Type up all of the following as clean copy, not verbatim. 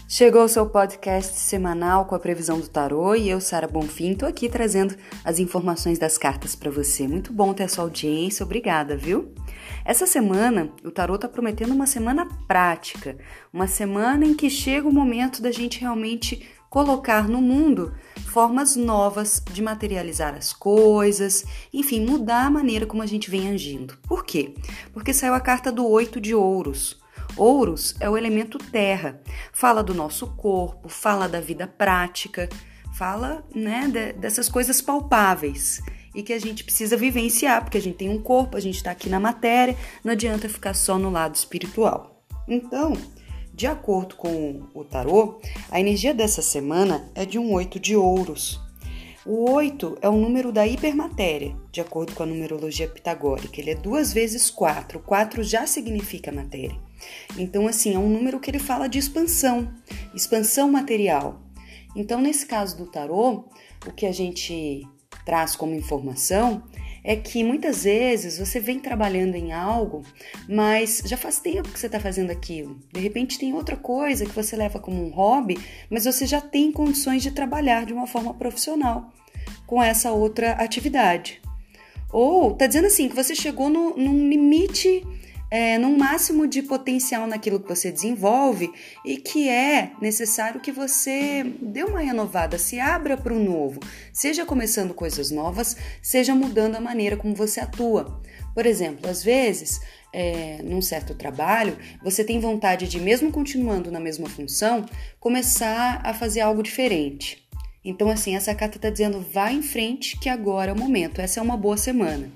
Chegou o seu podcast semanal com a previsão do tarô e eu, Sara Bonfim, tô aqui trazendo as informações das cartas para você. Muito bom ter a sua audiência, obrigada, viu? Essa semana, o tarô tá prometendo uma semana prática, uma semana em que chega o momento da gente realmente colocar no mundo formas novas de materializar as coisas, enfim, mudar a maneira como a gente vem agindo. Por quê? Porque saiu a carta do 8 de ouros. Ouros é o elemento terra, fala do nosso corpo, fala da vida prática, fala, dessas coisas palpáveis e que a gente precisa vivenciar, porque a gente tem um corpo, a gente está aqui na matéria, não adianta ficar só no lado espiritual. Então, de acordo com o tarô, a energia dessa semana é de um 8 de ouros. O 8 é o número da hipermatéria, de acordo com a numerologia pitagórica. Ele é 2 vezes 4. 4 já significa matéria. Então, assim, é um número que ele fala de expansão material. Então, nesse caso do tarô, o que a gente traz como informação é que muitas vezes você vem trabalhando em algo, mas já faz tempo que você está fazendo aquilo. De repente tem outra coisa que você leva como um hobby, mas você já tem condições de trabalhar de uma forma profissional com essa outra atividade. Ou está dizendo assim, que você chegou num limite, num máximo de potencial naquilo que você desenvolve e que é necessário que você dê uma renovada, se abra para o novo, seja começando coisas novas, seja mudando a maneira como você atua. Por exemplo, às vezes, num certo trabalho, você tem vontade de, mesmo continuando na mesma função, começar a fazer algo diferente. Então, assim, essa carta está dizendo, vá em frente que agora é o momento, essa é uma boa semana.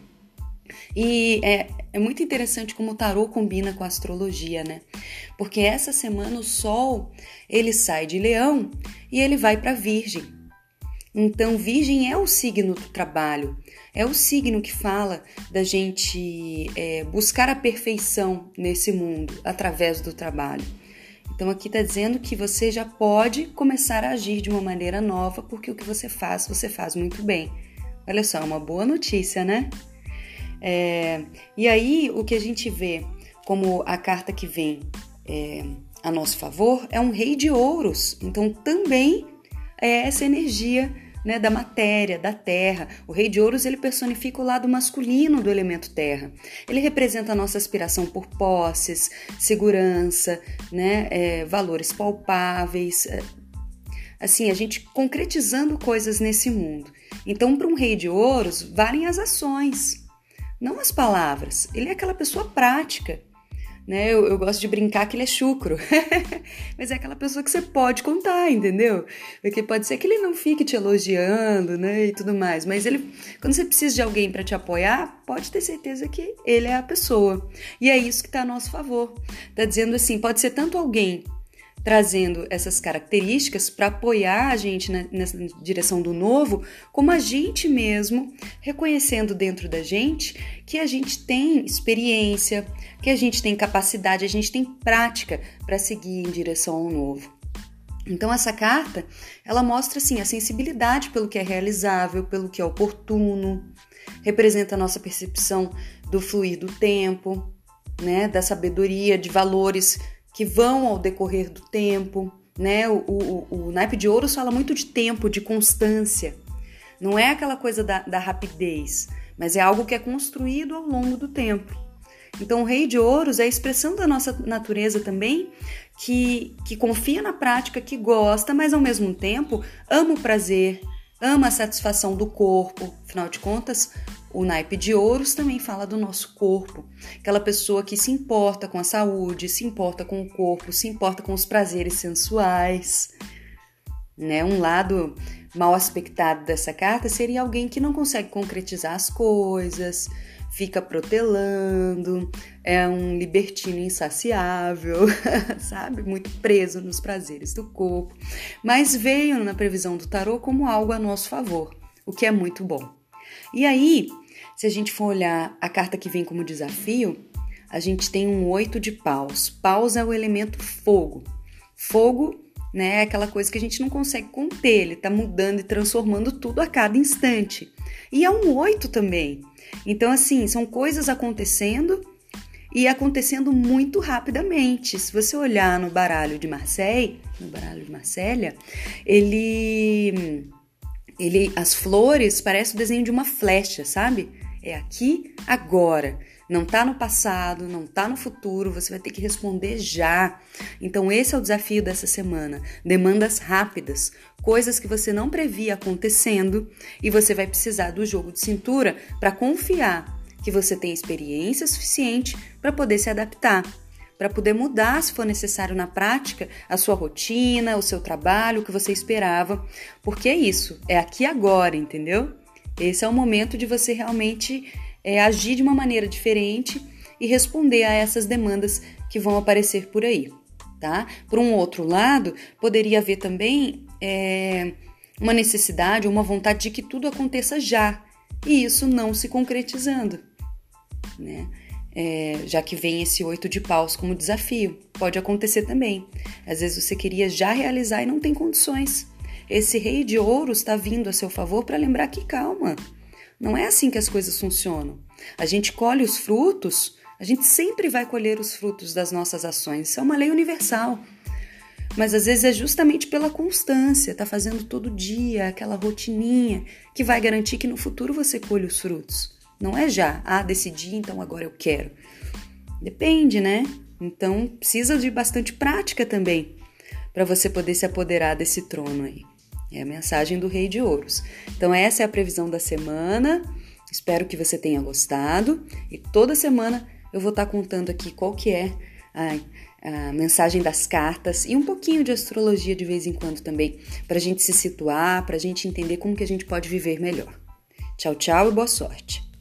E é muito interessante como o tarô combina com a astrologia, né? Porque essa semana o Sol, ele sai de Leão e ele vai para Virgem. Então, Virgem é o signo do trabalho, é o signo que fala da gente buscar a perfeição nesse mundo através do trabalho. Então, aqui está dizendo que você já pode começar a agir de uma maneira nova, porque o que você faz muito bem. Olha só, é uma boa notícia, né? E aí, o que a gente vê como a carta que vem a nosso favor é um rei de ouros. Então, também é essa energia, né, da matéria, da terra. O rei de ouros, ele personifica o lado masculino do elemento terra. Ele representa a nossa aspiração por posses, segurança, né, valores palpáveis, assim, a gente concretizando coisas nesse mundo. Então, para um rei de ouros, valem as ações, não as palavras. Ele é aquela pessoa prática, né? Eu gosto de brincar que ele é chucro, mas é aquela pessoa que você pode contar, entendeu? Porque pode ser que ele não fique te elogiando, né, e tudo mais, mas ele, quando você precisa de alguém para te apoiar, pode ter certeza que ele é a pessoa. E é isso que está a nosso favor. Tá dizendo assim, pode ser tanto alguém trazendo essas características para apoiar a gente nessa direção do novo, como a gente mesmo reconhecendo dentro da gente que a gente tem experiência, que a gente tem capacidade, a gente tem prática para seguir em direção ao novo. Então essa carta, ela mostra assim a sensibilidade pelo que é realizável, pelo que é oportuno, representa a nossa percepção do fluir do tempo, né, da sabedoria, de valores que vão ao decorrer do tempo, né? O naipe de ouros fala muito de tempo, de constância. Não é aquela coisa da rapidez, mas é algo que é construído ao longo do tempo. Então, o rei de ouros é a expressão da nossa natureza também, que confia na prática, que gosta, mas ao mesmo tempo ama o prazer, ama a satisfação do corpo. Afinal de contas, o naipe de ouros também fala do nosso corpo. Aquela pessoa que se importa com a saúde, se importa com o corpo, se importa com os prazeres sensuais. Né? Um lado mal aspectado dessa carta seria alguém que não consegue concretizar as coisas, fica protelando, é um libertino insaciável, sabe? Muito preso nos prazeres do corpo. Mas veio na previsão do tarô como algo a nosso favor, o que é muito bom. E aí, se a gente for olhar a carta que vem como desafio, a gente tem um 8 de paus. Paus é o elemento fogo. Fogo, né, é aquela coisa que a gente não consegue conter, ele está mudando e transformando tudo a cada instante. E é um 8 também. Então, assim, são coisas acontecendo e acontecendo muito rapidamente. Se você olhar no baralho de Marseille, as flores parecem o desenho de uma flecha, sabe? É aqui, agora. Não tá no passado, não tá no futuro, você vai ter que responder já. Então esse é o desafio dessa semana. Demandas rápidas, coisas que você não previa acontecendo e você vai precisar do jogo de cintura para confiar que você tem experiência suficiente para poder se adaptar, para poder mudar, se for necessário na prática, a sua rotina, o seu trabalho, o que você esperava, porque é isso, é aqui agora, entendeu? Esse é o momento de você realmente agir de uma maneira diferente e responder a essas demandas que vão aparecer por aí, tá? Por um outro lado, poderia haver também uma necessidade, uma vontade de que tudo aconteça já, e isso não se concretizando, né? Já que vem esse 8 de paus como desafio, pode acontecer também. Às vezes você queria já realizar e não tem condições. Esse rei de ouros está vindo a seu favor para lembrar que calma. Não é assim que as coisas funcionam. A gente colhe os frutos, a gente sempre vai colher os frutos das nossas ações. Isso é uma lei universal. Mas às vezes é justamente pela constância, tá fazendo todo dia, aquela rotininha, que vai garantir que no futuro você colhe os frutos. Não é já, decidi, então agora eu quero. Depende, né? Então precisa de bastante prática também, para você poder se apoderar desse trono aí. É a mensagem do Rei de Ouros. Então essa é a previsão da semana. Espero que você tenha gostado. E toda semana eu vou estar contando aqui qual que é a mensagem das cartas e um pouquinho de astrologia de vez em quando também, para a gente se situar, para a gente entender como que a gente pode viver melhor. Tchau, tchau e boa sorte!